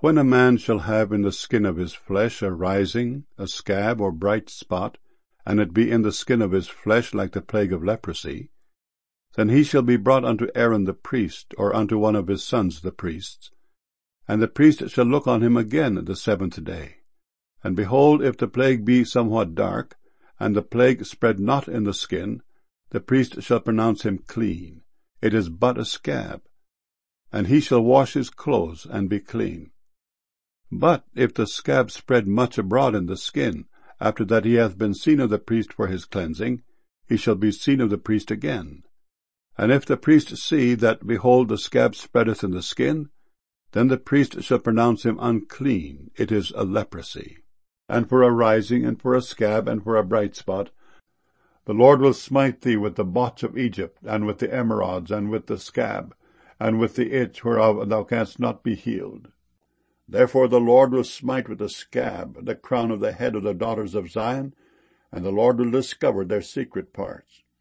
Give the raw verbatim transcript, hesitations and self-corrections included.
When a man shall have in the skin of his flesh a rising, a scab, or bright spot, and it be in the skin of his flesh like the plague of leprosy, then he shall be brought unto Aaron the priest, or unto one of his sons the priests. And the priest shall look on him again the seventh day. And behold, if the plague be somewhat dark, and the plague spread not in the skin, the priest shall pronounce him clean. It is but a scab. And he shall wash his clothes, and be clean. But if the scab spread much abroad in the skin, after that he hath been seen of the priest for his cleansing, he shall be seen of the priest again. And if the priest see that, behold, the scab spreadeth in the skin, then the priest shall pronounce him unclean. It is a leprosy. And for a rising, and for a scab, and for a bright spot, the Lord will smite thee with the botch of Egypt, and with the emerods, and with the scab, and with the itch whereof thou canst not be healed. Therefore the Lord will smite with the scab the crown of the head of the daughters of Zion, and the Lord will discover their secret parts.